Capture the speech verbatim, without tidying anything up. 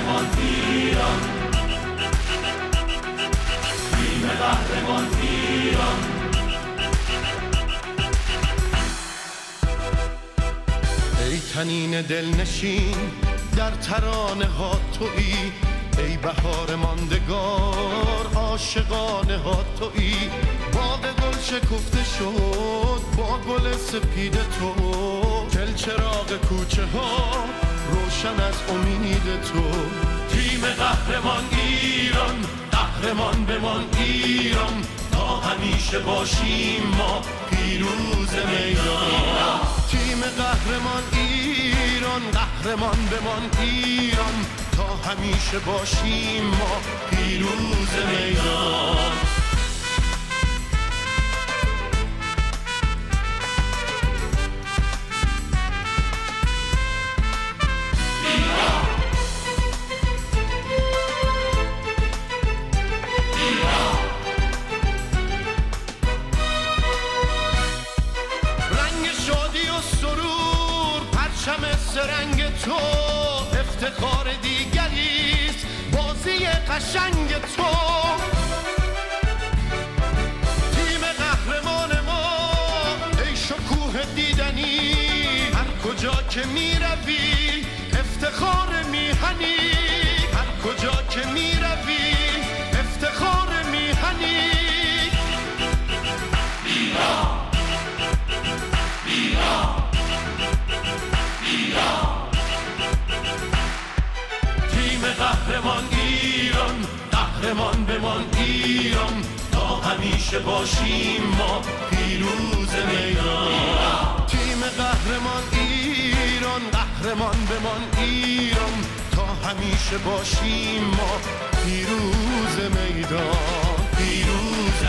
قهرمان ایران، تیم قهرمان ایران. ای تنین دلنشین در ترانه ها تویی، ای بهار ماندگار عاشقانه ها تویی. باغ گل شکفته شد با گل سپید تو، دل چراغ کوچه ها روشن از امید تو. تیم قهرمان ایران، قهرمان بمان ایران، تا همیشه باشیم ما پیروز میدان. تیم قهرمان ایران، قهرمان بمان ایران، تا همیشه باشیم ما پیروز میدان. رنگ تو افتخار دیگریست، بازی قشنگ تو. تیم قهرمان ما ای شکوه دیدنی، هر کجا که می روی افتخار میهنی، هر کجا که می روی افتخار میهنی. ایران ایران تیم قهرمان ایران، قهرمان بمان ایران، تا همیشه باشیم ما پیروز میدان. تیم قهرمان ایران، قهرمان بمان ایران، تا همیشه باشیم ما پیروز میدان، پیروز